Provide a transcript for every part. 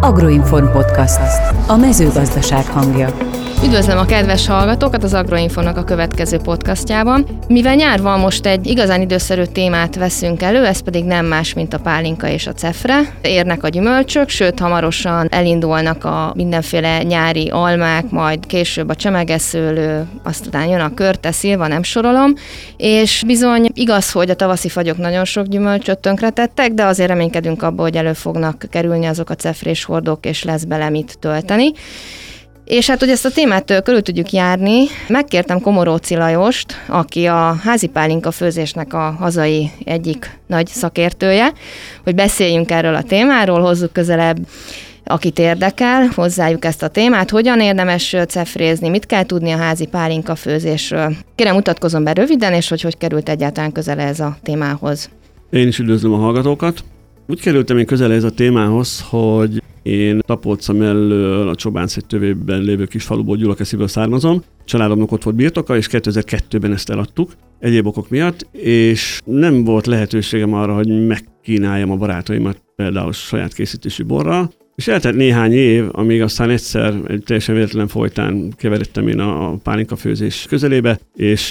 Agroinform Podcast, a mezőgazdaság hangja. Üdvözlöm a kedves hallgatókat az Agroinformnak a következő podcastjában. Mivel nyár van, most egy igazán időszerű témát veszünk elő, ez pedig nem más, mint a pálinka és a cefre. Érnek a gyümölcsök, sőt hamarosan elindulnak a mindenféle nyári almák, majd később a csemegeszőlő, aztán jön a körte, szilva, nem sorolom. És bizony igaz, hogy a tavaszi fagyok nagyon sok gyümölcsöt tönkretettek, de azért reménykedünk abból, hogy elő fognak kerülni azok a cefrés hordók, és lesz bele mit tölteni. És hát, hogy ezt a témát körül tudjuk járni, megkértem Komoróczi Lajost, aki a házi pálinka főzésnek a hazai egyik nagy szakértője, hogy beszéljünk erről a témáról, hozzuk közelebb, akit érdekel, hozzájuk ezt a témát, hogyan érdemes cefrézni, mit kell tudni a házi pálinka főzésről. Kérem, mutatkozzon be röviden, és hogy került egyáltalán közel ez a témához. Én is üdvözlöm a hallgatókat. Úgy kerültem én közel ez a témához, hogy én Tapolca mellől a Csobánszeg tövében lévő kis faluból, Gyulakesziből származom. Családomnak ott volt birtoka, és 2002-ben ezt eladtuk egyéb okok miatt, és nem volt lehetőségem arra, hogy megkínáljam a barátaimat például saját készítésű borral. És eltelt néhány év, amíg aztán egyszer egy teljesen véletlen folytán keveredtem én a pálinkafőzés közelébe, és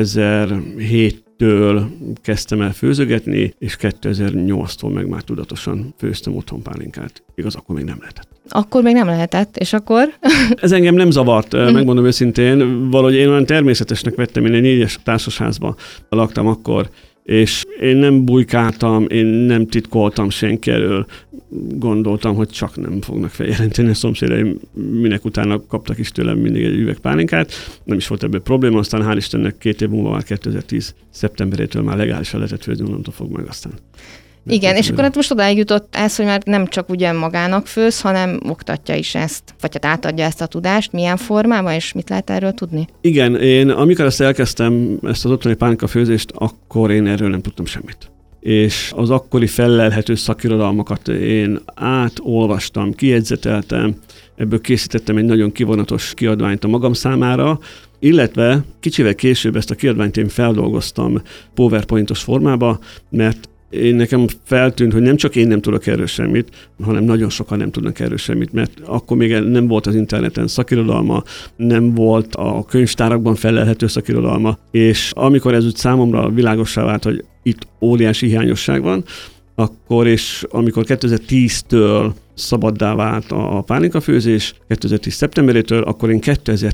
2007-től kezdtem el főzögetni, és 2008-tól meg már tudatosan főztem otthon pálinkát. Igaz, akkor még nem lehetett. Akkor még nem lehetett, és akkor? Ez engem nem zavart, megmondom őszintén. Valahogy én olyan természetesnek vettem, én egy 4-es társasházban laktam akkor, és én nem bujkáltam, én nem titkoltam senki elől. Gondoltam, hogy csak nem fognak feljelenteni a szomszédaim, minek utána kaptak is tőlem mindig egy üveg pálinkát. Nem is volt ebből probléma, aztán hál' Istennek 2 év múlva már 2010. szeptemberétől már legálisan lehetett főzni, onnantól fog meg aztán. Igen, és akkor hát most odáig jutott ez, hogy már nem csak ugye magának főz, hanem oktatja is ezt, vagy hát átadja ezt a tudást, milyen formában, és mit lehet erről tudni? Igen, én amikor ezt elkezdtem, ezt az otthoni pálinkafőzést, akkor én erről nem tudtam semmit. És az akkori fellelhető szakirodalmakat én átolvastam, kijegyzeteltem, ebből készítettem egy nagyon kivonatos kiadványt a magam számára, illetve kicsivel később ezt a kiadványt én feldolgoztam PowerPointos formába, mert nekem feltűnt, hogy nem csak én nem tudok erről semmit, hanem nagyon sokan nem tudnak erről semmit, mert akkor még nem volt az interneten szakirodalma, nem volt a könyvtárakban fellelhető szakirodalma, és amikor ez úgy számomra világossá vált, hogy itt óriási hiányosság van, akkor és amikor 2010-től szabaddá vált a pálinkafőzés, 2010. szeptemberétől, akkor én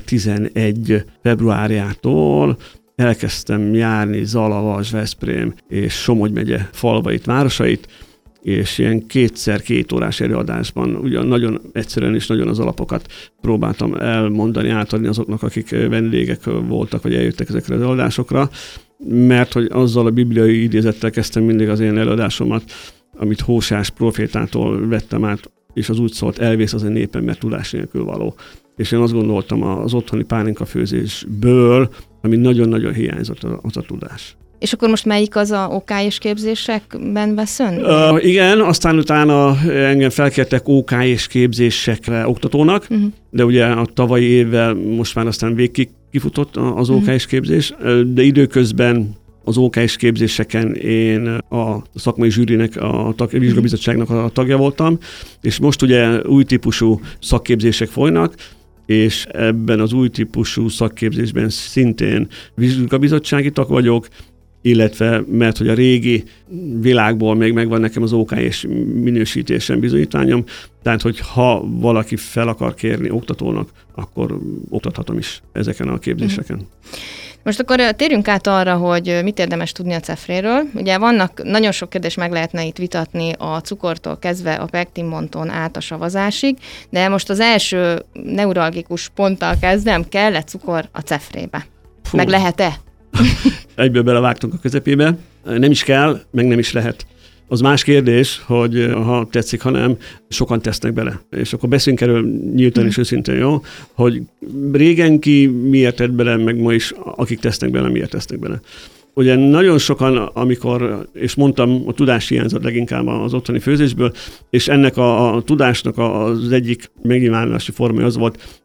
2011. februárjától elkezdtem járni Zala, Vas, Veszprém és Somogy megye falvait, városait, és ilyen 2x2 órás előadásban ugyan nagyon egyszerűen és nagyon az alapokat próbáltam elmondani, átadni azoknak, akik vendégek voltak, vagy eljöttek ezekre az előadásokra, mert hogy azzal a bibliai idézettel kezdtem mindig az én előadásomat, amit Hóseás profétától vettem át, és az úgy szólt, elvész az a népem, mert tudás nélkül való. És én azt gondoltam az otthoni pálinkafőzésből, ami nagyon-nagyon hiányzott az a tudás. És akkor most melyik az a OK-s képzésekben vesz ön? Igen, aztán utána engem felkértek OK-s képzésekre oktatónak, de ugye a tavalyi évvel most már aztán végig kifutott az OK-s képzés, de időközben az OK-s képzéseken én a szakmai zsűrinek, a vizsgabizottságnak a tagja voltam, és most ugye új típusú szakképzések folynak, és ebben az új típusú szakképzésben szintén vizsgabizottsági tag vagyok, illetve mert hogy a régi világból még megvan nekem az OK-s minősítésem, bizonyítványom, tehát hogy ha valaki fel akar kérni oktatónak, akkor oktathatom is ezeken a képzéseken. Most akkor térjünk át arra, hogy mit érdemes tudni a cefréről. Ugye vannak, nagyon sok kérdés meg lehetne itt vitatni a cukortól kezdve a pektinmonton át a savazásig, de most az első neuralgikus ponttal kezdem, kell-e cukor a cefrébe? Meg lehet-e? Egyből belevágtunk a közepébe. Nem is kell, meg nem is lehet. Az más kérdés, hogy ha tetszik, ha nem, sokan tesznek bele. És akkor beszéljünk erről nyíltan és őszintén, jó? Hogy régen ki miért tett bele, meg ma is, akik tesznek bele, miért tesznek bele. Ugye nagyon sokan, amikor, és mondtam, a tudás hiányzott leginkább az otthoni főzésből, és ennek a tudásnak az egyik megnyilvánulási formája az volt,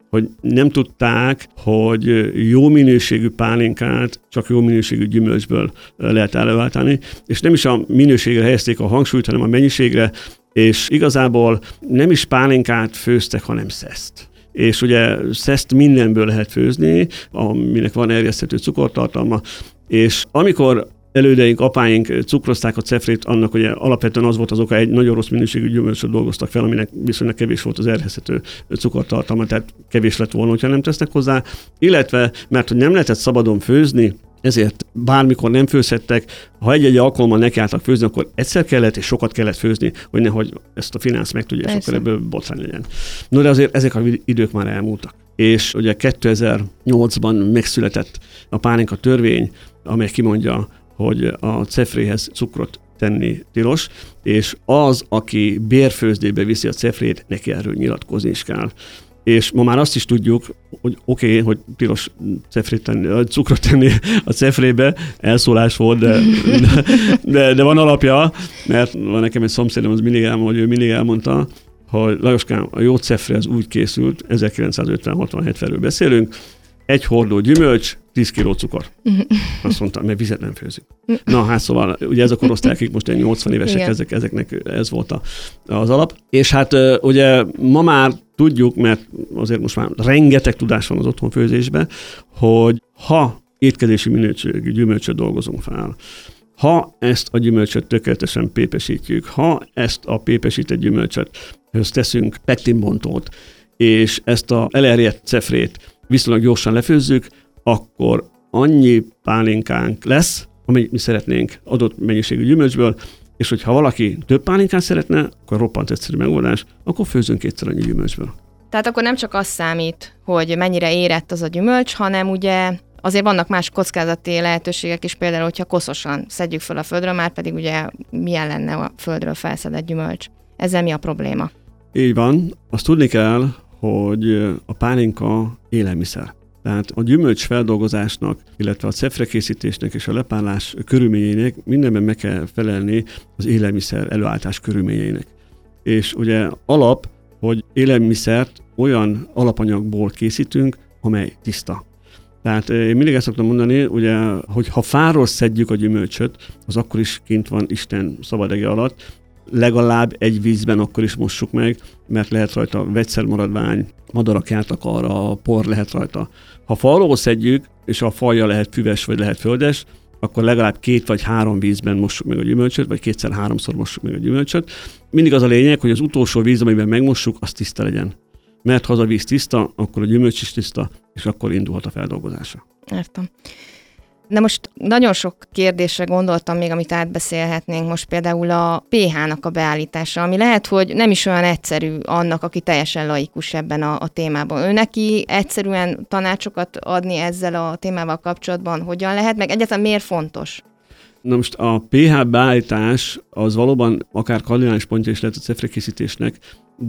hogy nem tudták, hogy jó minőségű pálinkát csak jó minőségű gyümölcsből lehet előállítani, és nem is a minőségre helyezték a hangsúlyt, hanem a mennyiségre, és igazából nem is pálinkát főztek, hanem szeszt. És ugye szeszt mindenből lehet főzni, aminek van erjeszthető cukortartalma, és amikor elődeink, apáink cukrozták a cefrét, annak ugye alapvetően az volt az oka, egy nagyon rossz minőségű gyümölcsöt dolgoztak fel, aminek viszonylag kevés volt az erjeszthető cukortartalma, tehát kevés lett volna, hogyha nem tesznek hozzá, illetve mert hogy nem lehetett szabadon főzni, ezért bármikor nem főzhettek, ha egy-egy alkalommal nekiálltak főzni, akkor egyszer kellett és sokat kellett főzni, hogy nehogy ezt a finánsz megtudja, és akkor ebből botrány legyen. No, de azért ezek az idők már elmúltak. És ugye 2008-ban megszületett a pálinka törvény, amely kimondja, hogy a cefréhez cukrot tenni tilos, és az, aki bérfőzdébe viszi a cefrét, neki erről nyilatkozni is kell. És ma már azt is tudjuk, hogy oké, hogy tilos cukrot tenni a cefrébe, elszólás volt, de van alapja, mert van nekem egy szomszédom, az mindig elmondta, hogy Lajoskám, a jó cefré az úgy készült, 1950-67-felől beszélünk, egy hordó gyümölcs, 10 kiló cukor. Azt mondta, mert vizet nem főzik. Na, hát szóval, ugye ez a korosztály, akik most 80 évesek, ezeknek ez volt az alap. És hát ugye ma már tudjuk, mert azért most már rengeteg tudás van az otthonfőzésben, hogy ha étkezési minőségű gyümölcsöt dolgozunk fel, ha ezt a gyümölcsöt tökéletesen pépesítjük, ha ezt a pépesített gyümölcsöt teszünk pektinbontót, és ezt a elerjedt cefrét viszonylag gyorsan lefőzzük, akkor annyi pálinkánk lesz, amit mi szeretnénk adott mennyiségű gyümölcsből, és hogyha valaki több pálinkát szeretne, akkor roppant egyszerű megoldás, akkor főzzünk kétszer annyi gyümölcsből. Tehát akkor nem csak az számít, hogy mennyire érett az a gyümölcs, hanem ugye azért vannak más kockázati lehetőségek is, például, hogyha koszosan szedjük fel a földről, már pedig ugye milyen lenne a földről felszedett gyümölcs. Ezzel mi a probléma? Így van. Azt tudni kell, hogy a pálinka élelmiszer. Tehát a gyümölcs feldolgozásnak, illetve a cefrekészítésnek és a lepárlás körülményeinek mindenben meg kell felelni az élelmiszer előállítás körülményeinek. És ugye alap, hogy élelmiszert olyan alapanyagból készítünk, amely tiszta. Tehát én mindig ezt szoktam mondani, ugye, hogy ha fáról szedjük a gyümölcsöt, az akkor is kint van Isten szabadege alatt, legalább egy vízben akkor is mossuk meg, mert lehet rajta vegyszermaradvány, madarak jártak arra, por lehet rajta. Ha falról szedjük, és a falja lehet füves vagy lehet földes, akkor legalább 2 vagy 3 vízben mossuk meg a gyümölcsöt, vagy 2-3-szor mossuk meg a gyümölcsöt. Mindig az a lényeg, hogy az utolsó víz, amiben megmossuk, az tiszta legyen. Mert ha az a víz tiszta, akkor a gyümölcs is tiszta, és akkor indulhat a feldolgozása. Értem. De most nagyon sok kérdésre gondoltam még, amit átbeszélhetnénk, most például a pH-nak a beállítása, ami lehet, hogy nem is olyan egyszerű annak, aki teljesen laikus ebben a témában. Ő neki egyszerűen tanácsokat adni ezzel a témával kapcsolatban hogyan lehet, meg egyáltalán miért fontos? Na most a pH beállítás az valóban akár kardinális pontja is lehet a cefrekészítésnek,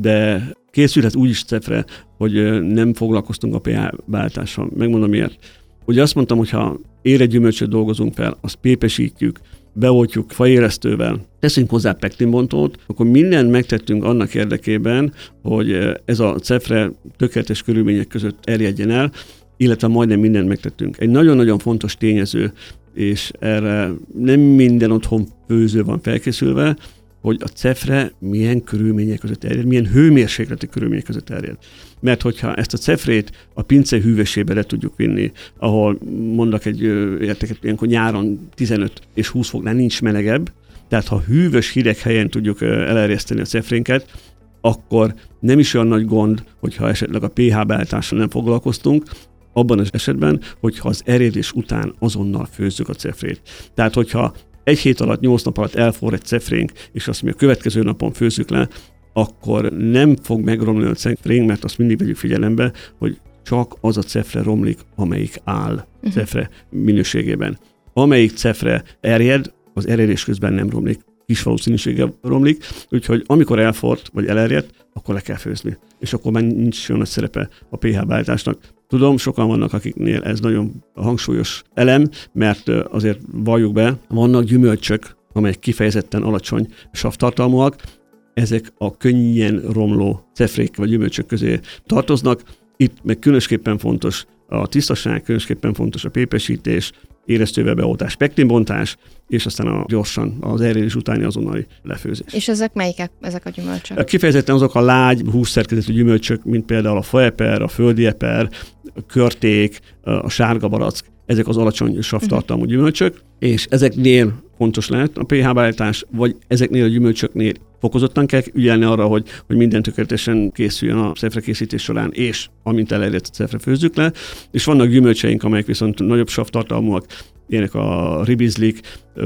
de készülhet úgy is cefre, hogy nem foglalkoztunk a pH beállítással. Megmondom miért. Ugye azt mondtam, hogy ha érett gyümölcsöt dolgozunk fel, azt pépesítjük, beoltjuk faéresztővel, teszünk hozzá pektinbontót, akkor mindent megtettünk annak érdekében, hogy ez a cefre tökéletes körülmények között erjedjen el, illetve majdnem mindent megtettünk. Egy nagyon-nagyon fontos tényező, és erre nem minden otthon főző van felkészülve, hogy a cefre milyen körülmények között terjed, milyen hőmérsékleti körülmények között terjed. Mert hogyha ezt a cefrét a pince hűvösébe le tudjuk vinni, ahol mondok egy értéket, ilyenkor nyáron 15 és 20 foknál nincs melegebb, tehát ha hűvös, hideg helyen tudjuk elerjeszteni a cefrénket, akkor nem is olyan nagy gond, hogyha esetleg a pH beállítással nem foglalkoztunk, abban az esetben, hogyha az erjedés után azonnal főzzük a cefrét. Tehát, hogyha 1 hét alatt, 8 nap alatt elforr egy cefrénk, és azt mi a következő napon főzzük le, akkor nem fog megromlani a cefrénk, mert azt mindig vegyük figyelembe, hogy csak az a cefre romlik, amelyik áll cefre minőségében. Amelyik cefre erjed, az erjedés közben nem romlik, kis valószínűséggel romlik, úgyhogy amikor elforrt, vagy elerjedt, akkor le kell főzni. És akkor már nincs olyan nagy szerepe a pH beállításnak. Tudom, sokan vannak, akiknél ez nagyon hangsúlyos elem, mert azért valljuk be, vannak gyümölcsök, amelyek kifejezetten alacsony savtartalmúak, ezek a könnyen romló cefrék vagy gyümölcsök közé tartoznak, Itt meg különösképpen fontos a tisztaság, különösképpen fontos a pépesítés, éresztővel beoltás, pektinbontás, és aztán gyorsan az erjedés utáni azonnali lefőzés. És ezek melyikek, ezek a gyümölcsök? Kifejezetten azok a lágy hússzerkezetű gyümölcsök, mint például a faeper, a földi eper, a körték, a sárga barack, ezek az alacsony savtartalmú gyümölcsök, és ezeknél fontos lehet a pH beállítás, vagy ezeknél a gyümölcsöknél fokozottan kell ügyelni arra, hogy minden tökéletesen készüljön a cefre készítés során, és amint elérett a cefre főzzük le. És vannak gyümölcseink, amelyek viszont nagyobb savtartalmúak, ilyenek a ribizlik,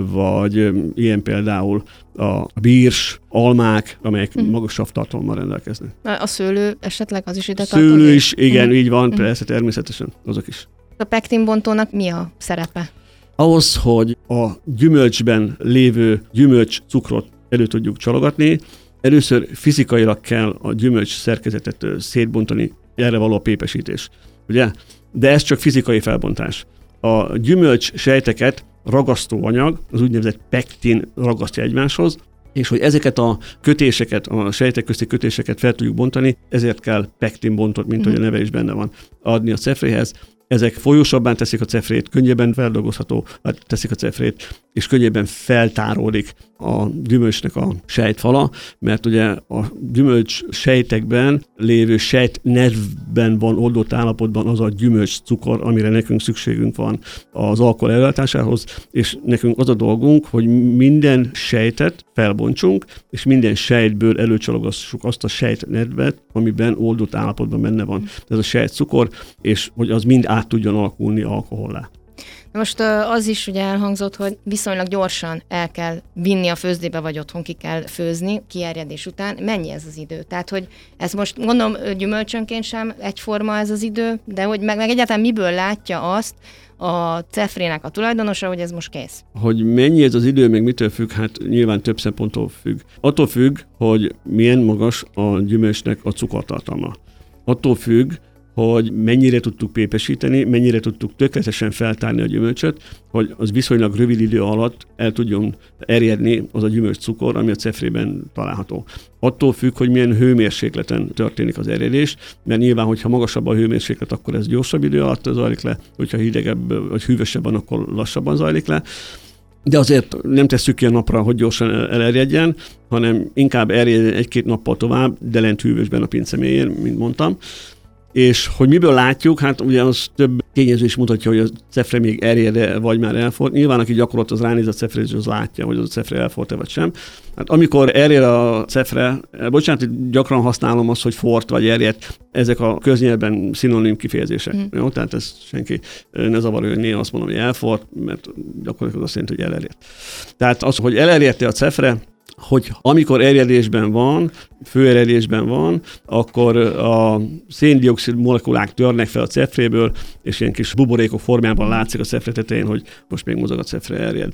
vagy ilyen például a bírs, almák, amelyek magas savtartalommal rendelkeznek. A szőlő esetleg az is ide tartozik? Szőlő is, igen, így van, persze, természetesen, azok is. A pektinbontónak mi a szerepe? Ahhoz, hogy a gyümölcsben lévő gyümölcscukrot elő tudjuk csalogatni, először fizikailag kell a gyümölcs szerkezetet szétbontani, erre való a pépesítés. Ugye? De ez csak fizikai felbontás. A gyümölcs sejteket ragasztó anyag, az úgynevezett pektin ragasztja egymáshoz, és hogy ezeket a kötéseket, a sejtek közti kötéseket fel tudjuk bontani, ezért kell pektinbontot, mint hogy a neve is benne van, adni a cefréhez. Ezek folyósabbá teszik a cefrét, könnyebben feldolgozható teszik a cefrét, és könnyebben feltáródik a gyümölcsnek a sejtfala, mert ugye a gyümölcs sejtekben lévő sejtnervben van oldott állapotban az a gyümölcscukor, amire nekünk szükségünk van az alkohol előállításához, és nekünk az a dolgunk, hogy minden sejtet felbontsunk, és minden sejtből előcsalogassuk azt a sejtnervet, amiben oldott állapotban benne van ez a sejtcukor, és hogy az mind át tudjon alakulni alkohollá. Most az is ugye elhangzott, hogy viszonylag gyorsan el kell vinni a főzdébe, vagy otthon ki kell főzni kierjedés után. Mennyi ez az idő? Tehát, hogy ez most gondolom gyümölcsönként sem egyforma ez az idő, de hogy meg egyáltalán miből látja azt a cefrének a tulajdonosa, hogy ez most kész? Hogy mennyi ez az idő, még mitől függ? Hát nyilván több szemponttól függ. Attól függ, hogy milyen magas a gyümölcsnek a cukortartalma. Attól függ, hogy mennyire tudtuk pépesíteni, mennyire tudtuk tökéletesen feltárni a gyümölcsöt, hogy az viszonylag rövid idő alatt el tudjon erjedni az a gyümölcscukor, ami a cefrében található. Attól függ, hogy milyen hőmérsékleten történik az erjedés, mert nyilván, hogyha magasabb a hőmérséklet, akkor ez gyorsabb idő alatt zajlik le, hogyha hidegebb vagy hűvösebb van, akkor lassabban zajlik le. De azért nem tesszük ki a napra, hogy gyorsan elerjedjen, hanem inkább erjedjen egy-két nappal tovább, de lent hűvösben a pince mélyén, mint mondtam. És hogy miből látjuk, hát ugye az több tényező is mutatja, hogy a cefre még erjed-e, vagy már elfolt. Nyilván, aki gyakorolt, az ránéz a cefre, és az látja, hogy az a cefre elfolt-e, vagy sem. Hát amikor erjed a cefre, bocsánat, gyakran használom azt, hogy fort vagy erjedt, ezek a köznyelben szinonim kifejezések. Jó? Tehát ez senki ne zavarja, hogy néha azt mondom, hogy elfolt, mert gyakorlatilag azt jelenti, hogy elerjedt. Tehát az, hogy elerjedt a cefre, hogy amikor erjedésben van, főerjedésben van, akkor a széndioxid molekulák törnek fel a cefréből, és ilyen kis buborékok formájában látszik a cefre tetején, hogy most még mozog a cefre, erjed.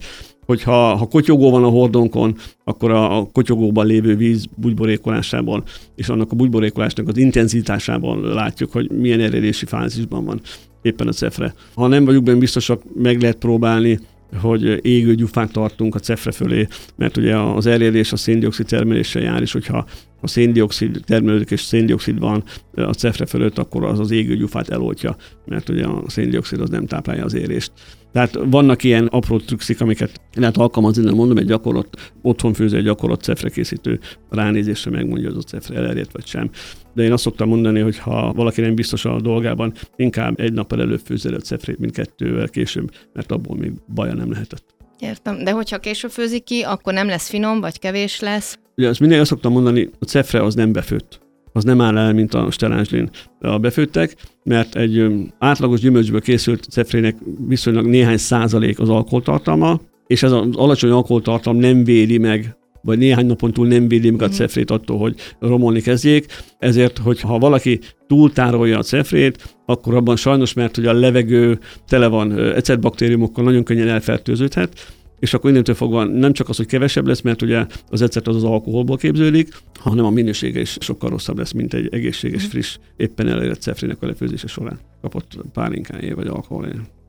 Ha kotyogó van a hordonkon, akkor a kotyogóban lévő víz bugyborékolásában, és annak a bugyborékolásnak az intenzitásában látjuk, hogy milyen erjedési fázisban van éppen a cefre. Ha nem vagyunk benne biztosak, meg lehet próbálni, hogy égő gyufát tartunk a cefre fölé, mert ugye az erjedés a széndioxid termeléssel jár, és hogyha a széndioxid termelődik és széndioxid van a cefre fölött, akkor az égő gyufát eloltja, mert ugye a széndioxid az nem táplálja az érést. Tehát vannak ilyen apró trükkszik, amiket lehet alkalmazni, de mondom, egy otthon főző, egy gyakorlott cefrekészítő ránézésre megmondja, hogy az a cefre elerjedt vagy sem. De én azt szoktam mondani, hogy ha valaki nem biztos a dolgában, inkább egy nappal előbb főzze a cefrét, mint 2-vel később, mert abból még baja nem lehetett. Értem, de hogyha később főzik ki, akkor nem lesz finom, vagy kevés lesz? Ugye azt mindig azt szoktam mondani, a cefre az nem befőtt. Az nem áll el, mint a stellázslin a befőttek, mert egy átlagos gyümölcsből készült cefrének viszonylag néhány százalék az alkoholtartalma, és ez az alacsony alkoholtartalom nem védi meg, vagy néhány napon túl nem védi meg a cefrét attól, hogy romolni kezdjék. Ezért, hogyha valaki túltárolja a cefrét, akkor abban sajnos, mert ugye a levegő tele van ecetbaktériumokkal, nagyon könnyen elfertőződhet, és akkor innentől fogva nem csak az, hogy kevesebb lesz, mert ugye az ecet az alkoholból képződik, hanem a minősége is sokkal rosszabb lesz, mint egy egészséges, friss, éppen elérett cefrének a lefőzése során kapott pálinkájé vagy alkoholé.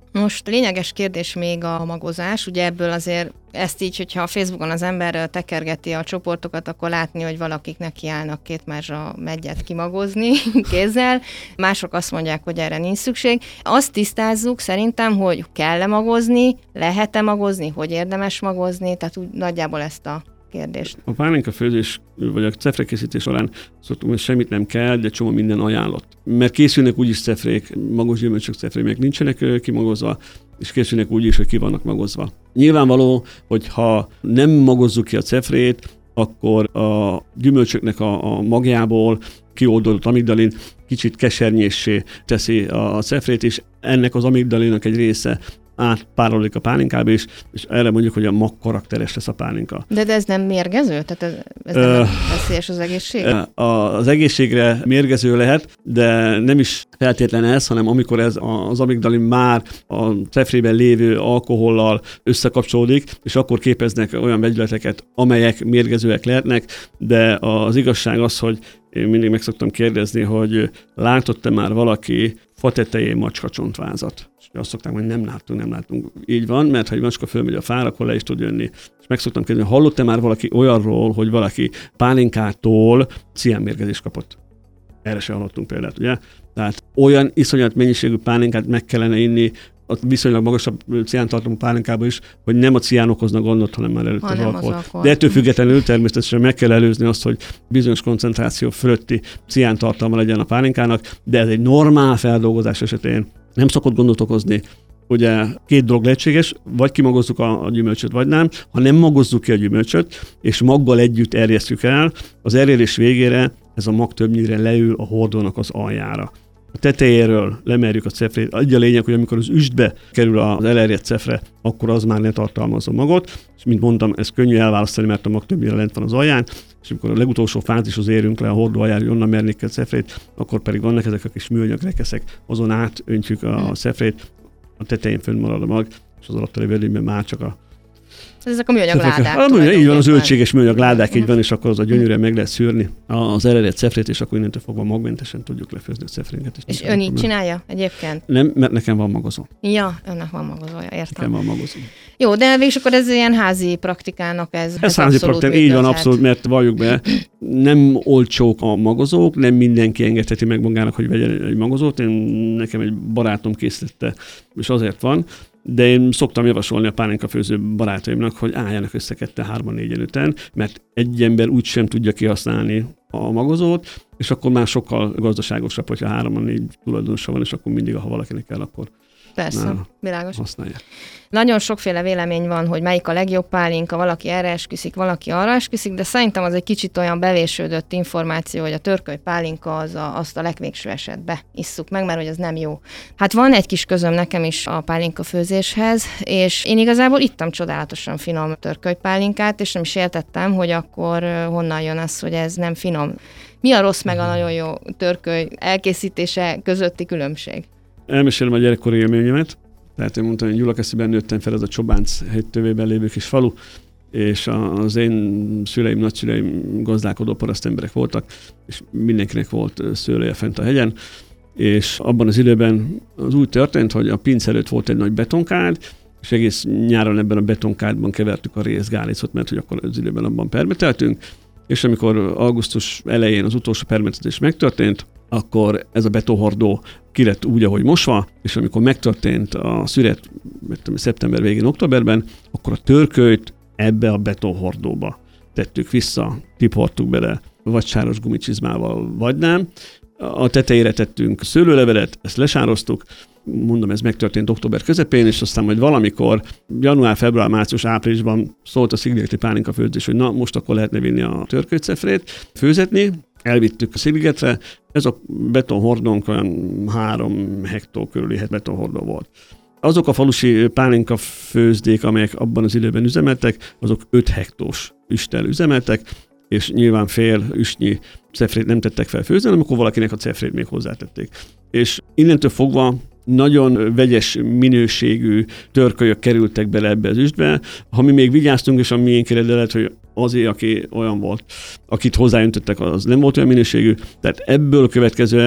Most lényeges kérdés még a magozás, ugye ebből azért ezt így, hogyha a Facebookon az ember tekergeti a csoportokat, akkor látni, hogy valakik nekiállnak 2 mázsa meggyet kimagozni kézzel, mások azt mondják, hogy erre nincs szükség. Azt tisztázzuk szerintem, hogy kell-e magozni, lehet-e magozni, hogy érdemes magozni, tehát úgy nagyjából ezt a kérdést. A pálinka főzés vagy a cefrekészítés során szoktunk, hogy semmit nem kell, de csomó minden ajánlott. Mert készülnek úgyis cefrék, magos gyümölcsök cefrék nincsenek kimagozva, és készülnek úgy is, hogy ki vannak magozva. Nyilvánvaló, hogy ha nem magozzuk ki a cefrét, akkor a gyümölcsöknek a magjából kioldódott amigdalin kicsit kesernyéssé teszi a cefrét, és ennek az amigdalinnak egy része átpárolódik a pálinkába is, és erre mondjuk, hogy a mag karakteres lesz a pálinka. De ez nem mérgező? Tehát ez nem veszélyes az egészségre? Az egészségre mérgező lehet, de nem is feltétlen ez, hanem amikor ez az amigdalin már a cefrében lévő alkohollal összekapcsolódik, és akkor képeznek olyan vegyületeket, amelyek mérgezőek lehetnek, de az igazság az, hogy én mindig meg szoktam kérdezni, hogy látott-e már valaki fa tetején macskacsontvászat? És azt szokták, hogy nem látunk. Így van, mert ha egy macska fölmegy a fára, akkor le is tud jönni. És meg szoktam kérdezni, hallott-e már valaki olyanról, hogy valaki pálinkától ciánmérgezést kapott? Erre se hallottunk példát, ugye? Tehát olyan iszonyat mennyiségű pálinkát meg kellene inni, a viszonylag magasabb ciántartalmú pálinkában is, hogy nem a cián okozna gondot, hanem már előtt az alkohol. De ettől függetlenül természetesen meg kell előzni azt, hogy bizonyos koncentráció fölötti ciántartalma legyen a pálinkának, de ez egy normál feldolgozás esetén nem szokott gondot okozni. Ugye 2 dolog lehetséges, vagy kimagozzuk a gyümölcsöt, vagy nem. Ha nem magozzuk ki a gyümölcsöt, és maggal együtt erjesztjük el, az erjesztés végére ez a mag többnyire leül a hordónak az aljára. A tetejéről lemerjük a cefrét. Egy a lényeg, hogy amikor az üstbe kerül az elerjedt cefre, akkor az már ne tartalmazza magot, és mint mondtam, ez könnyű elválasztani, mert a mag többnyire lent van az alján, és amikor a legutolsó fázishoz érünk le a hordó aljára, hogy onnan mernék a cefrét, akkor pedig vannak ezek a kis műanyag rekeszek, azon átöntjük a cefrét, a tetején fönn marad a mag, és az alatt a lévő már csak a ezek a műanyag ládák. Így van, az zöldséges műanyag ládák, így van, és akkor az a gyönyörűen meg lehet szűrni az eredett cefrét, és akkor innentől fogva magmentesen tudjuk lefőzni a cefrénket. És ön így csinálja egyébként? Nem, mert nekem van magozó. Ja, önnek van magozója, értem. Nekem van magozó. Jó, de végül akkor ez ilyen házi praktikának ez házi praktikán, így van, abszolút, mert valljuk be, nem olcsók a magozók, nem mindenki engedheti meg magának, hogy vegyen egy magozót. Nekem egy barátom készítette, és azért van. De én szoktam javasolni a pálinkafőző barátaimnak, hogy álljanak össze 2-3-4-5-en, mert egy ember úgy sem tudja kihasználni a magozót, és akkor már sokkal gazdaságosabb, hogyha 3-4 tulajdonosa van, és akkor mindig, ha valakinek kell, akkor persze, világos. Használják. Nagyon sokféle vélemény van, hogy melyik a legjobb pálinka, valaki erre esküszik, valaki arra esküszik, de szerintem az egy kicsit olyan bevésődött információ, hogy a törköly pálinka azt a legvégső esetben isszuk meg, mert hogy az nem jó. Hát van egy kis közöm nekem is a pálinka főzéshez, és én igazából ittam csodálatosan finom törköly pálinkát, és nem is értettem, hogy akkor honnan jön az, hogy ez nem finom. Mi a rossz meg a nagyon jó törköly elkészítése közötti különbség? Elmesélem a gyerekkori élményemet. Tehát én mondtam, hogy Gyulakesziben nőttem fel, ez a Csobánc hegytövében lévő kis falu, és az én szüleim, nagyszüleim gazdálkodó parasztemberek voltak, és mindenkinek volt szőlője fent a hegyen, és abban az időben az úgy történt, hogy a pinc előtt volt egy nagy betonkád, és egész nyáron ebben a betonkádban kevertük a rézgálicot, mert hogy akkor az időben abban permeteltünk, és amikor augusztus elején az utolsó permetezés megtörtént, akkor ez a betonhordó ki lett úgy, ahogy mosva, és amikor megtörtént a szüret szeptember végén, októberben, akkor a törkölyt ebbe a betonhordóba tettük vissza, tiphordtuk bele, vagy sáros gumicsizmával, vagy nem. A tetejére tettünk szőlőlevelet, ezt lesároztuk, mondom, ez megtörtént október közepén, és aztán majd valamikor január, február, március, áprilisban szólt a Szigligeti pálinka főzés, hogy na, most akkor lehetne vinni a törkölycefrét, főzetni, elvittük a Szigligetre, ez a betonhordónk olyan 3 hektó körüli betonhordó volt. Azok a falusi pálinka főzdék, amelyek abban az időben üzemeltek, azok 5 hektós üsttel üzemeltek, és nyilván fél üstnyi cefrét nem tettek fel főzni, amikor valakinek a cefrét még hozzátették. És innentől fogva nagyon vegyes minőségű törkölyök kerültek bele ebbe az üstbe. Ha mi még vigyáztunk, és a miénkére, de lehet, hogy azért, aki olyan volt, akit hozzáöntöttek, az nem volt olyan minőségű. Tehát ebből következően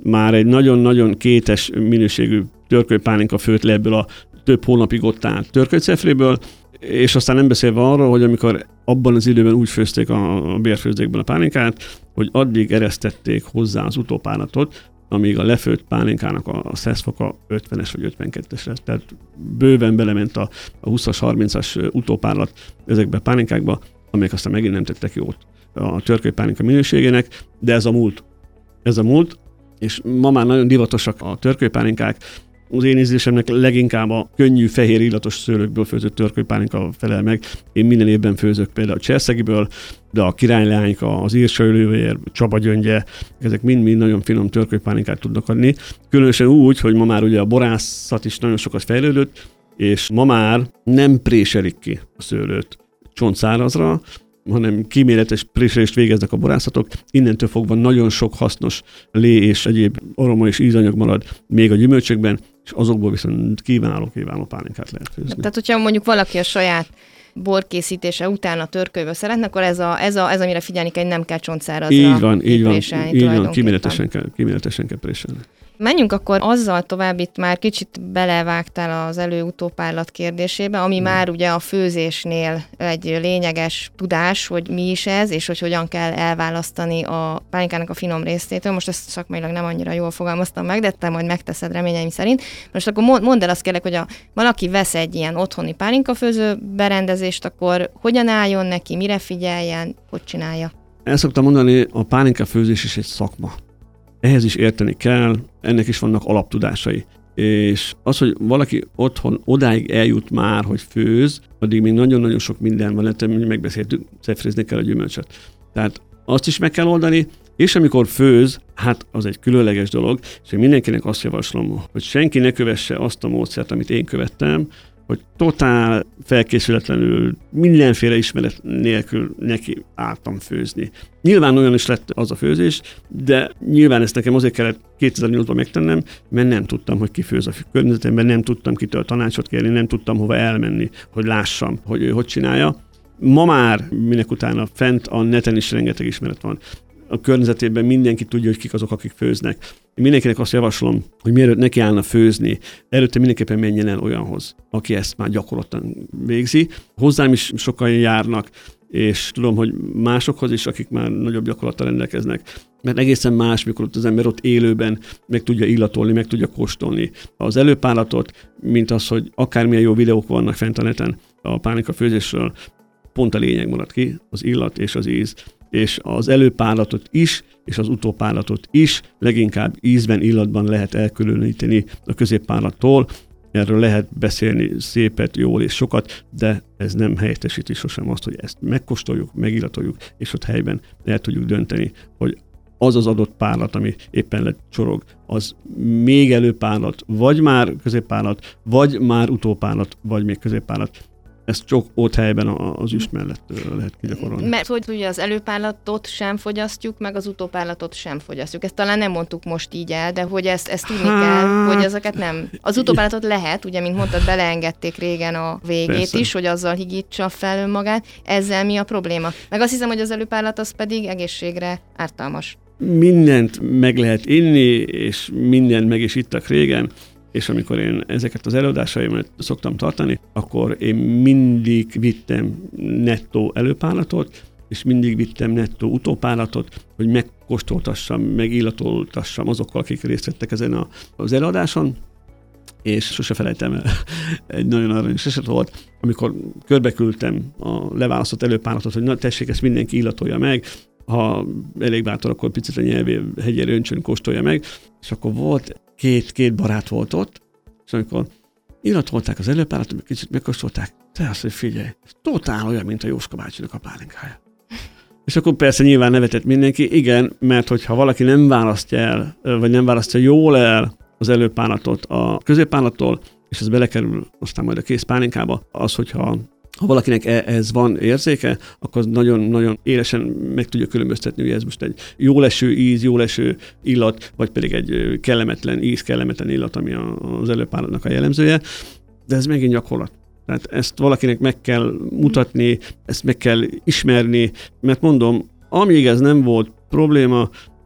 már egy nagyon-nagyon kétes minőségű törkölypálinka főtt le ebből a több hónapig ott állt törkölycefréből, és aztán nem beszélve arról, hogy amikor abban az időben úgy főzték a bérfőzdékben a pálinkát, hogy addig eresztették hozzá az utópálatot, amíg a lefőtt pálinkának a szeszfoka 50-es vagy 52-es. Tehát bőven belement a 20-as, 30-as utópálat ezekbe a pálinkákba, amelyek aztán megint nem tettek jót a törkölypálinka minőségének, de ez a múlt. Ez a múlt, és ma már nagyon divatosak a törkölypálinkák. Az én ízlésemnek leginkább a könnyű, fehér illatos szőlőkből főzött törkölypálinka felel meg. Én minden évben főzök például a cserszegiből, de a királyleányka, az írsajlővér, Csaba gyöngye, ezek mind-mind nagyon finom törkölypálinkát tudnak adni. Különösen úgy, hogy ma már ugye a borászat is nagyon sokat fejlődött, és ma már nem préselik ki a szőlőt csontszárazra, hanem kíméletes préselést végeznek a borászatok. Innentől fogva nagyon sok hasznos lé és egyéb aroma és ízanyag marad még a gyümölcsökben, és azokból viszont kiváló pálinkát lehet főzni. Tehát, hogyha mondjuk valaki a saját borkészítése után a törkölyből szeretne, akkor ez amire figyelni kell, hogy nem kell csontszárazra így van, kíméletesen kell préselni. Menjünk akkor azzal tovább, itt már kicsit belevágtál az elő-utópárlat kérdésébe, ami már ugye a főzésnél egy lényeges tudás, hogy mi is ez, és hogy hogyan kell elválasztani a pálinkának a finom résztétől. Most ezt szakmailag nem annyira jól fogalmaztam meg, de te majd megteszed reményeim szerint. Most akkor mondd el azt kérlek, hogy valaki vesz egy ilyen otthoni pálinkafőző berendezést, akkor hogyan álljon neki, mire figyeljen, hogy csinálja? El szoktam mondani, a pálinkafőzés is egy szakma. Ehhez is érteni kell, ennek is vannak alaptudásai. És az, hogy valaki otthon odáig eljut már, hogy főz, addig még nagyon-nagyon sok minden van, mert megbeszéltük, cefrézni kell a gyümölcsöt. Tehát azt is meg kell oldani, és amikor főz, hát az egy különleges dolog, és én mindenkinek azt javaslom, hogy senki ne kövesse azt a módszert, amit én követtem, hogy totál felkészületlenül, mindenféle ismeret nélkül neki álltam főzni. Nyilván olyan is lett az a főzés, de nyilván ezt nekem azért kellett 2008-ban megtennem, mert nem tudtam, hogy ki főz a környezetemben, nem tudtam kitől tanácsot kérni, nem tudtam hova elmenni, hogy lássam, hogy ő hogy csinálja. Ma már minek utána fent a neten is rengeteg ismeret van. A környezetében mindenki tudja, hogy kik azok, akik főznek. Én mindenkinek azt javaslom, hogy mielőtt neki állna főzni, előtte mindenképpen menjen el olyanhoz, aki ezt már gyakorlottan végzi. Hozzám is sokan járnak, és tudom, hogy másokhoz is, akik már nagyobb gyakorlattal rendelkeznek. Mert egészen más, mikor ott az ember ott élőben meg tudja illatolni, meg tudja kóstolni az előpálatot, mint az, hogy akármilyen jó videók vannak fent a neten a pálinkafőzésről, pont a lényeg marad ki, az illat és az íz. És az előpálatot is, és az utópálatot is leginkább ízben, illatban lehet elkülöníteni a középpálattól. Erről lehet beszélni szépet, jól és sokat, de ez nem helyettesíti sosem azt, hogy ezt megkóstoljuk, megillatoljuk, és ott helyben el tudjuk dönteni, hogy az az adott pálat, ami éppen lecsorog, az még előpálat, vagy már középpálat, vagy már utópálat, vagy még középpálat. Ezt csak ott helyben az üst mellett lehet kigyakorolni. Mert hogy ugye az előpálatot sem fogyasztjuk, meg az utópálatot sem fogyasztjuk. Ezt talán nem mondtuk most így el, de hogy ezt tudni kell, hogy ezeket nem. Az utópálatot lehet, ugye, mint mondtad, beleengedték régen a végét Persze. is, hogy azzal higítsa fel önmagát. Ezzel mi a probléma? Meg azt hiszem, hogy az előpálat az pedig egészségre ártalmas. Mindent meg lehet inni, és mindent meg is ittak régen. És amikor én ezeket az előadásaimat szoktam tartani, akkor én mindig vittem nettó előpálatot, és mindig vittem nettó utópálatot, hogy megkóstoltassam, megillatoltassam azokkal, akik részt vettek ezen az előadáson, és sose felejtem el, egy nagyon aranyos eset volt, amikor körbeküldtem a leválasztott előpálatot, hogy na tessék, ezt mindenki illatolja meg, ha elég bátor, akkor picit a nyelvé hegyére öntsön, kóstolja meg, és akkor volt két barát volt ott, és amikor illatolták az előpálatot, kicsit megkóstolták, te azt, hogy figyelj, ez totál olyan, mint a Jóska bácsinak a pálinkája. És akkor persze nyilván nevetett mindenki, igen, mert hogyha valaki nem választja el, vagy nem választja jól el az előpálatot a középpálattól, és ez belekerül aztán majd a kész pálinkába, az, hogyha valakinek ez van érzéke, akkor nagyon-nagyon élesen meg tudja különböztetni, hogy ez most egy jóleső íz, jóleső illat, vagy pedig egy kellemetlen íz, kellemetlen illat, ami az előpálatnak a jellemzője. De ez megint gyakorlat. Tehát ezt valakinek meg kell mutatni, ezt meg kell ismerni, mert mondom, amíg ez nem volt probléma,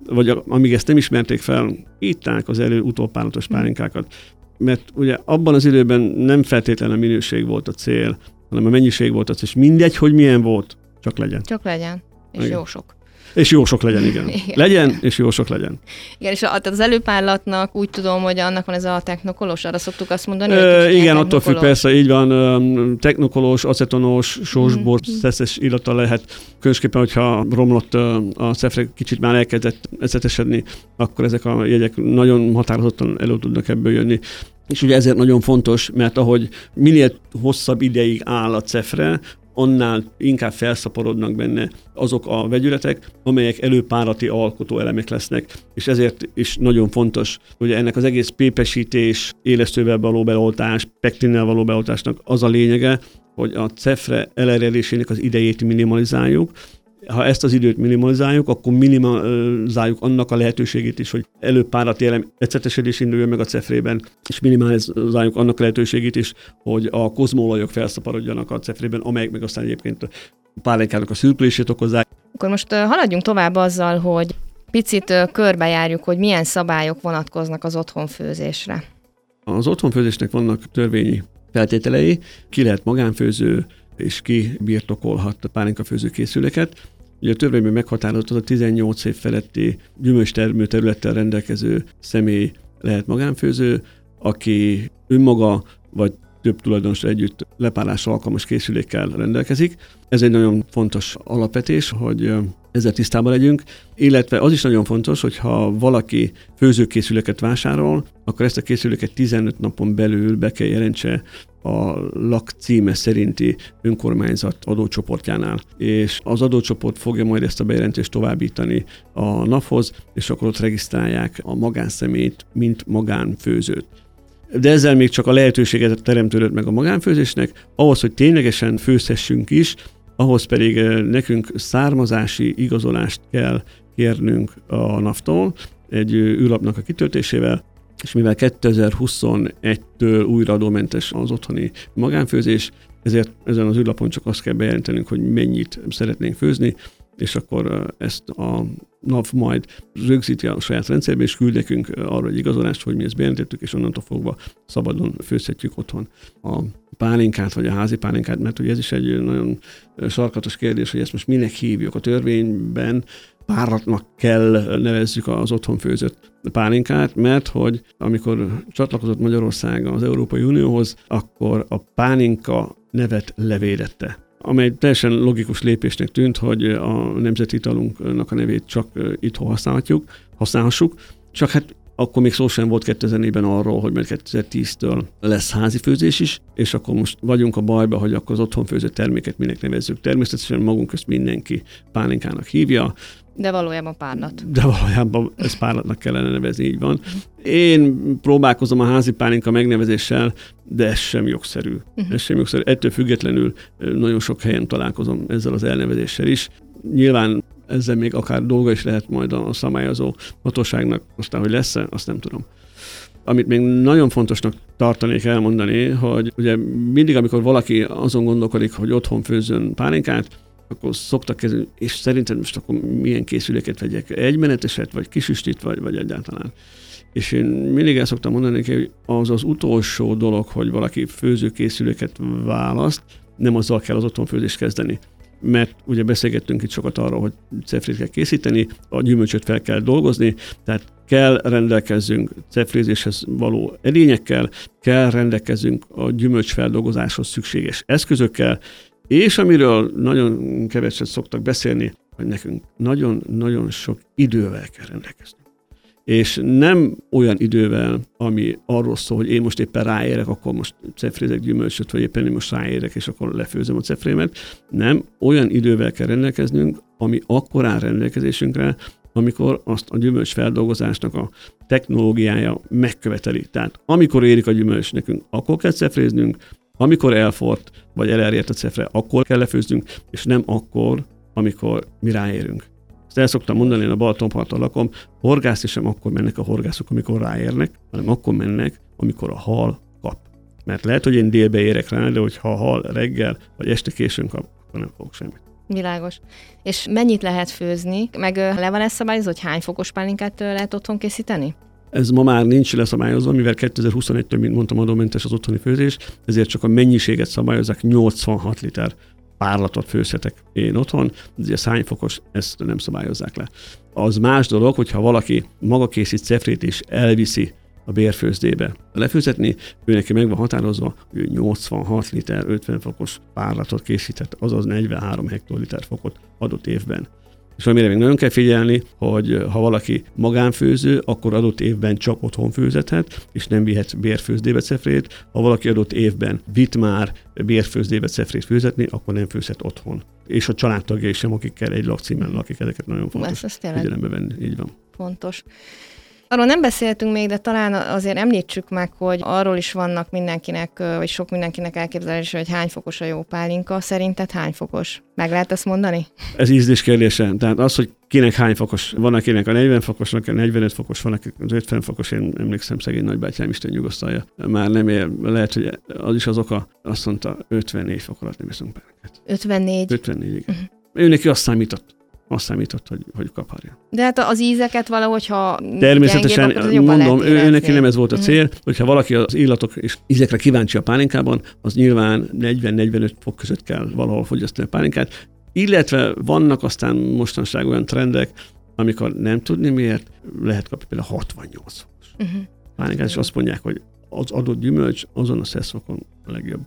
vagy amíg ezt nem ismerték fel, itták az utópálatos pálinkákat. Mert ugye abban az időben nem feltétlenül a minőség volt a cél, hanem a mennyiség volt az, és mindegy, hogy milyen volt, csak legyen. Csak legyen, és igen. Jó sok. És jó sok legyen, igen. Legyen, és jó sok legyen. Igen, és az előpárlatnak úgy tudom, hogy annak van ez a technokolos, arra szoktuk azt mondani, hogy igen, attól függ, persze, így van, technokolos, acetonos, sósbor, szeszes illata lehet. Különösképpen, hogyha romlott a cefre, kicsit már elkezdett ecetesedni, akkor ezek a jegyek nagyon határozottan elő tudnak ebből jönni. És ugye ezért nagyon fontos, mert ahogy minél hosszabb ideig áll a cefre, annál inkább felszaporodnak benne azok a vegyületek, amelyek előpárlati alkotóelemek lesznek, és ezért is nagyon fontos, hogy ennek az egész pépesítés, élesztővel való beoltás, pektinnel való beoltásnak az a lényege, hogy a cefre elerjedésének az idejét minimalizáljuk. Ha ezt az időt minimalizáljuk, akkor minimalizáljuk annak a lehetőségét is, hogy előpárlati elem ecetesedés induljon meg a cefrében, és minimalizáljuk annak a lehetőségét is, hogy a kozmolajok felszaporodjanak a cefrében, amelyek meg aztán egyébként a pálinkának a szürkülését okozzák. Akkor most haladjunk tovább azzal, hogy picit körbejárjuk, hogy milyen szabályok vonatkoznak az otthonfőzésre. Az otthonfőzésnek vannak törvényi feltételei, ki lehet magánfőző, és ki birtokolhat a pálinkafőző készüléket. Ugye a törvényben meghatározott, az a 18 év feletti gyümölcstermő területtel rendelkező személy lehet magánfőző, aki önmaga vagy több tulajdonosra együtt lepárlásra alkalmas készülékkel rendelkezik. Ez egy nagyon fontos alapvetés, hogy ezzel tisztában legyünk, illetve az is nagyon fontos, hogy ha valaki főzőkészüléket vásárol, akkor ezt a készüléket 15 napon belül be kell jelentse a lakcíme szerinti önkormányzat adócsoportjánál. És az adócsoport fogja majd ezt a bejelentést továbbítani a NAV-hoz, és akkor ott regisztrálják a magánszemélyt, mint magánfőzőt. De ezzel még csak a lehetőséget teremtődött meg a magánfőzésnek, ahhoz, hogy ténylegesen főzhessünk is, ahhoz pedig nekünk származási igazolást kell kérnünk a NAV-tól egy űrlapnak a kitöltésével, és mivel 2021-től újra adómentes az otthoni magánfőzés, ezért ezen az űrlapon csak azt kell bejelentenünk, hogy mennyit szeretnénk főzni, és akkor ezt a NAV majd rögzíti a saját rendszerbe, és küld nekünk arra egy igazolást, hogy mi ezt bejelentettük, és onnantól fogva szabadon főzhetjük otthon a pálinkát, vagy a házi pálinkát, mert ugye ez is egy nagyon sarkatos kérdés, hogy ezt most minek hívjuk. A törvényben párlatnak kell nevezzük az otthon főzött pálinkát, mert hogy amikor csatlakozott Magyarország az Európai Unióhoz, akkor a pálinka nevet levédette, amely teljesen logikus lépésnek tűnt, hogy a nemzeti italunknak a nevét csak itthon használhassuk, csak hát akkor még szó sem volt 2004-ben arról, hogy majd 2010-től lesz házi főzés is, és akkor most vagyunk a bajba, hogy akkor az otthon főzött terméket minek nevezzük. Természetesen magunk közt mindenki pálinkának hívja. De valójában párlat. De valójában ezt párlatnak kellene nevezni, így van. Én próbálkozom a házi pálinka megnevezéssel, de ez sem jogszerű. Ez sem jogszerű. Ettől függetlenül nagyon sok helyen találkozom ezzel az elnevezéssel is. Nyilván ezzel még akár dolga is lehet majd a szabályozó hatóságnak, aztán, hogy lesz-e, azt nem tudom. Amit még nagyon fontosnak tartanék elmondani, hogy ugye mindig, amikor valaki azon gondolkodik, hogy otthon főzzön pálinkát, akkor szoktak kezdeni, és szerintem most akkor milyen készüléket vegyek? Egymeneteset, vagy kisüstit, vagy egyáltalán. És én mindig el szoktam mondani, hogy az az utolsó dolog, hogy valaki főzőkészüléket választ, nem azzal kell az otthonfőzést kezdeni. Mert ugye beszélgettünk itt sokat arról, hogy cefrét kell készíteni, a gyümölcsöt fel kell dolgozni, tehát kell rendelkezzünk cefrézéshez való edényekkel, kell rendelkezzünk a gyümölcsfeldolgozáshoz szükséges eszközökkel, és amiről nagyon keveset szoktak beszélni, hogy nekünk nagyon-nagyon sok idővel kell rendelkezni. És nem olyan idővel, ami arról szól, hogy én most éppen ráérek, akkor most cefrézek gyümölcsöt, vagy éppen én most ráérek, és akkor lefőzöm a cefrémet. Nem, olyan idővel kell rendelkeznünk, ami akkor áll rendelkezésünkre, amikor azt a gyümölcs feldolgozásnak a technológiája megköveteli. Tehát amikor érik a gyümölcs nekünk, akkor kell cefréznünk, amikor elforrt, vagy elerjedt a cefre, akkor kell lefőznünk, és nem akkor, amikor mi ráérünk. Ezt el szoktam mondani, én a Balatonparton lakom, horgászni sem akkor mennek a horgászok, amikor ráérnek, hanem akkor mennek, amikor a hal kap. Mert lehet, hogy én délbe érek rá, de hogyha a hal reggel vagy este későn kap, akkor nem fogok semmit. Világos. És mennyit lehet főzni? Meg le van ez szabályozva, hogy hány fokos pálinkát lehet otthon készíteni? Ez ma már nincs leszabályozva, mivel 2021-től, mint mondtam, adómentes az otthoni főzés, ezért csak a mennyiséget szabályozzák, 86 liter párlatot főzhetek én otthon, de ez hány fokos, ezt nem szabályozzák le. Az más dolog, hogyha valaki maga készít cefrét és elviszi a bérfőzdébe lefőzetni, ő neki meg van határozva, hogy 86 liter 50 fokos párlatot készített, azaz 43 hektoliter fokot adott évben. És amire még nagyon kell figyelni, hogy ha valaki magánfőző, akkor adott évben csak otthon főzethet, és nem vihet bérfőzdébe cefrét. Ha valaki adott évben vitt már bérfőzdébe cefrét főzetni, akkor nem főzhet otthon. És a családtagjai sem, akikkel egy lakcímen lakik, ezeket nagyon fontos figyelembe venni. Így van. Fontos. Arról nem beszéltünk még, de talán azért említsük meg, hogy arról is vannak mindenkinek, vagy sok mindenkinek elképzelése, hogy hány fokos a jó pálinka. Szerinted hány fokos? Meg lehet ezt mondani? Ez ízlés kérdése. Tehát az, hogy kinek hány fokos, van akinek a 40 fokos, van akinek a 45 fokos, van akinek az 50 fokos, én emlékszem, szegény nagybátyám, Isten nyugosztalja. Már nem ér, lehet, hogy az is az oka, azt mondta, 54 fok alatt nem iszunk pálinkát. 54? 54, igen. Ő neki azt számított, hogy kapharja. De hát az ízeket valahogy, ha természetesen gyengébb, mondom, ő neki nem ez volt a cél, hogyha valaki az illatok és ízekre kíváncsi a pálinkában, az nyilván 40-45 fok között kell valahol fogyasztani a pálinkát. Illetve vannak aztán mostanság olyan trendek, amikor nem tudni miért, lehet kapni például 68 fokos pálinkát, és azt mondják, hogy az adott gyümölcs azon a szesszfokon a legjobb.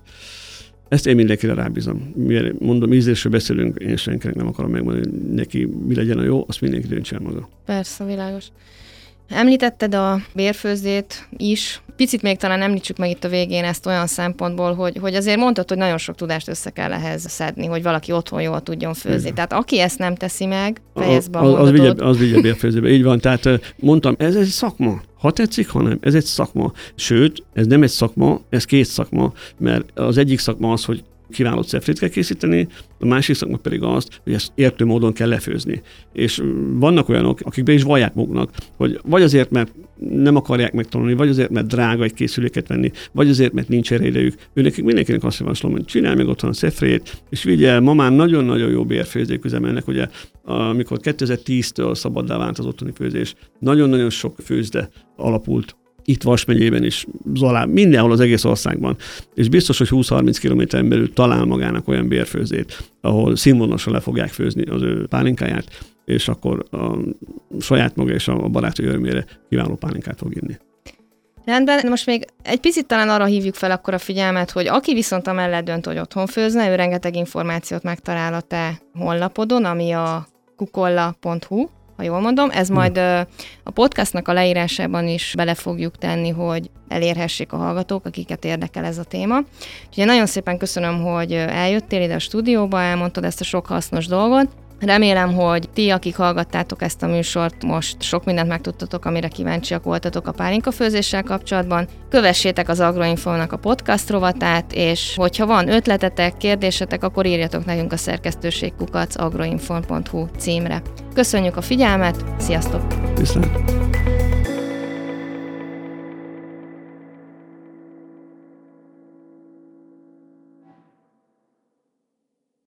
Ezt én mindenkire rábízom. Miért mondom, ízlésről beszélünk, én senkinek nem akarom megmondani, hogy neki mi legyen a jó, azt mindenki döntse el maga. Persze, világos. Említetted a bérfőzdét is. Picit még talán említsük meg itt a végén ezt olyan szempontból, hogy azért mondtad, hogy nagyon sok tudást össze kell ehhez szedni, hogy valaki otthon jól tudjon főzni. Igen. Tehát aki ezt nem teszi meg, fejezd be a mondatot. Az vigye bérfőzdébe. Így van. Tehát mondtam, ez egy szakma. Ha tetszik, hanem ez egy szakma. Sőt, ez nem egy szakma, ez két szakma, mert az egyik szakma az, hogy kiváló cefrét kell készíteni, a másik szakma pedig az, hogy ezt értő módon kell lefőzni. És vannak olyanok, akik be is vallják maguknak, hogy vagy azért, mert nem akarják megtanulni, vagy azért, mert drága egy készüléket venni, vagy azért, mert nincs erre idejük. Őnek mindenkinek azt javaslom, hogy csinálj meg otthon a cefrét, és vigye el. Ma már nagyon-nagyon jó bérfőzdék üzemelnek, ugye, amikor 2010-től szabaddá vált az otthoni főzés, nagyon-nagyon sok főzde alapult itt Vas megyében is, Zalán, mindenhol az egész országban. És biztos, hogy 20-30 kilométeren belül talál magának olyan bérfőzdét, ahol színvonalasan le fogják főzni az ő pálinkáját, és akkor a saját maga és a barátai örömére kiváló pálinkát fog inni. Rendben, most még egy picit talán arra hívjuk fel akkor a figyelmet, hogy aki viszont amellett dönt, hogy otthon főzne, ő rengeteg információt megtalál a te honlapodon, ami a kukolla.hu, ha jól mondom. Ez majd a podcastnak a leírásában is bele fogjuk tenni, hogy elérhessék a hallgatók, akiket érdekel ez a téma. Úgyhogy nagyon szépen köszönöm, hogy eljöttél ide a stúdióba, elmondtad ezt a sok hasznos dolgot. Remélem, hogy ti, akik hallgattátok ezt a műsort, most sok mindent megtudtatok, amire kíváncsiak voltatok a pálinkafőzéssel kapcsolatban. Kövessétek az Agroinfónak a podcast rovatát, és hogyha van ötletetek, kérdésetek, akkor írjatok nekünk a szerkesztőség @agroinfo.hu címre. Köszönjük a figyelmet, sziasztok! Viszont.